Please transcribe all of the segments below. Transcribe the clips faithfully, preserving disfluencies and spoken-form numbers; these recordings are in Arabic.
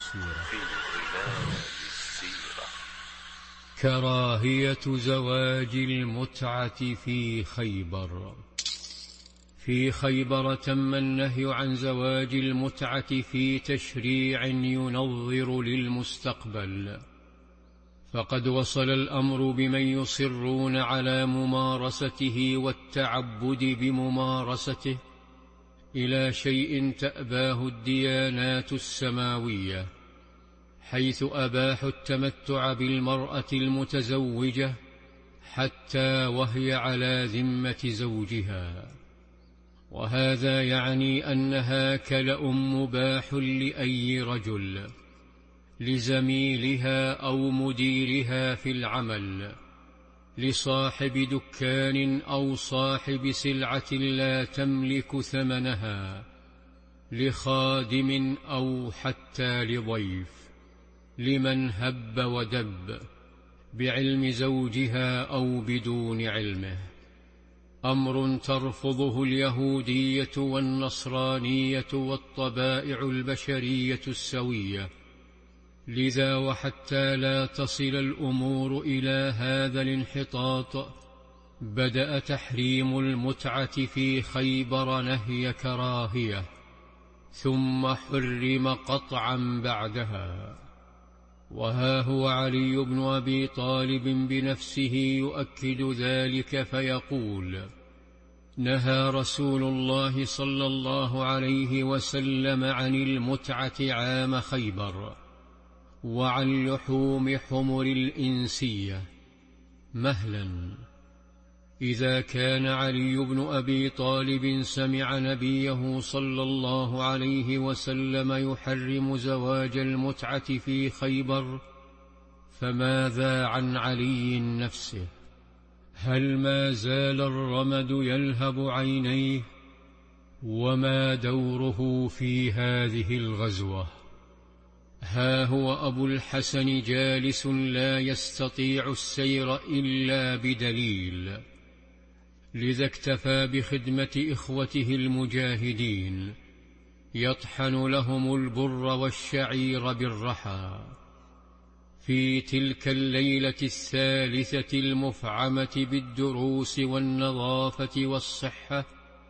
السيرة. كراهية زواج المتعة في خيبر. في خيبر تم النهي عن زواج المتعة في تشريع ينظر للمستقبل، فقد وصل الأمر بمن يصرون على ممارسته والتعبد بممارسته إلى شيء تأباه الديانات السماوية، حيث أباحوا التمتع بالمرأة المتزوجة حتى وهي على ذمة زوجها، وهذا يعني أنها كلأ مباح لأي رجل لزميلها أو مديرها في العمل، لصاحب دكان أو صاحب سلعة لا تملك ثمنها، لخادم أو حتى لضيف، لمن هب ودب، بعلم زوجها أو بدون علمه. أمر ترفضه اليهودية والنصرانية والطبائع البشرية السوية. لذا وحتى لا تصل الأمور إلى هذا الانحطاط، بدأ تحريم المتعة في خيبر نهي كراهية، ثم حرم قطعا بعدها. وها هو علي بن أبي طالب بنفسه يؤكد ذلك فيقول: نهى رسول الله صلى الله عليه وسلم عن المتعة عام خيبر، وعن لحوم حمر الإنسية. مهلا، إذا كان علي بن أبي طالب سمع نبيه صلى الله عليه وسلم يحرم زواج المتعة في خيبر، فماذا عن علي نفسه؟ هل ما زال الرمد يلهب عينيه؟ وما دوره في هذه الغزوة؟ ها هو أبو الحسن جالس لا يستطيع السير إلا بدليل، لذا اكتفى بخدمة إخوته المجاهدين، يطحن لهم البر والشعير بالرحى. في تلك الليلة الثالثة المفعمة بالدروس والنظافة والصحة،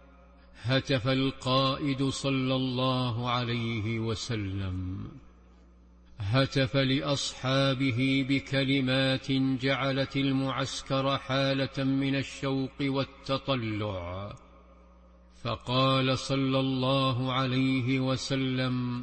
هتف القائد صلى الله عليه وسلم، هتف لأصحابه بكلمات جعلت المعسكر حالة من الشوق والتطلع، فقال صلى الله عليه وسلم: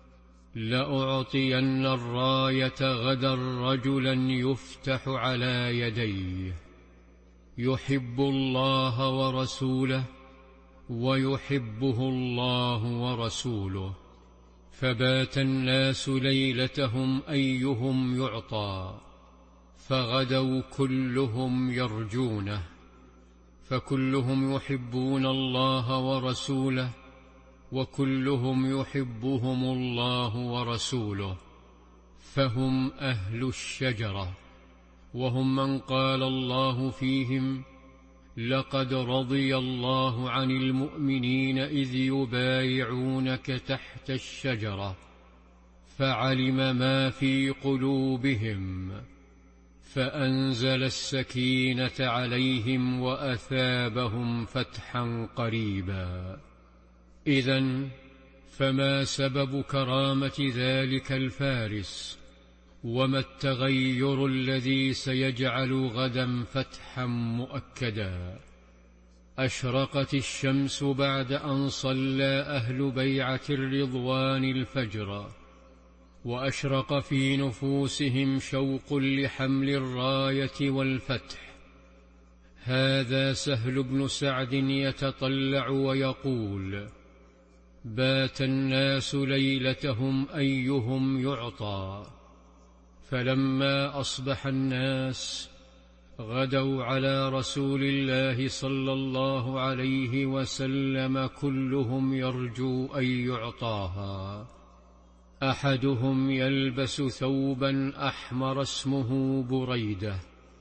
لأعطين الراية غدا رجلا يفتح على يديه، يحب الله ورسوله ويحبه الله ورسوله. فبات الناس ليلتهم أيهم يعطى، فغدوا كلهم يرجونه، فكلهم يحبون الله ورسوله، وكلهم يحبهم الله ورسوله، فهم أهل الشجرة، وهم من قال الله فيهم: لقد رضي الله عن المؤمنين إذ يبايعونك تحت الشجرة، فعلم ما في قلوبهم، فأنزل السكينة عليهم وأثابهم فتحا قريبا. إذن فما سبب كرامة ذلك الفارس؟ وما التغير الذي سيجعل غدا فتحا مؤكدا؟ أشرقت الشمس بعد أن صلى أهل بيعة الرضوان الفجر، وأشرق في نفوسهم شوق لحمل الراية والفتح. هذا سهل بن سعد يتطلع ويقول: بات الناس ليلتهم أيهم يعطى، فلما أصبح الناس غدوا على رسول الله صلى الله عليه وسلم كلهم يرجو أن يعطاها. أحدهم يلبس ثوبا أحمر اسمه بريدة،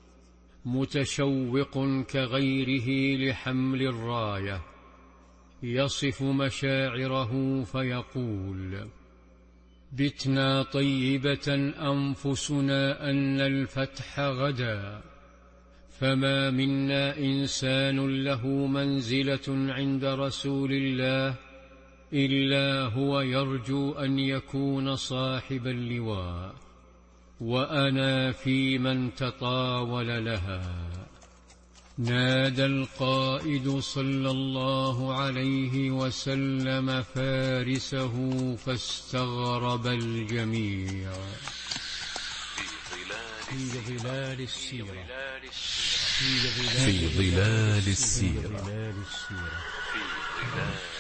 متشوق كغيره لحمل الراية، يصف مشاعره فيقول: بتنا طيبة أنفسنا أن الفتح غدا، فما منا إنسان له منزلة عند رسول الله إلا هو يرجو أن يكون صاحب اللواء، وأنا في من تطاول لها. نادى القائد صلى الله عليه وسلم فارسه فاستغرب الجميع. في ظلال السيرة في ظلال السيرة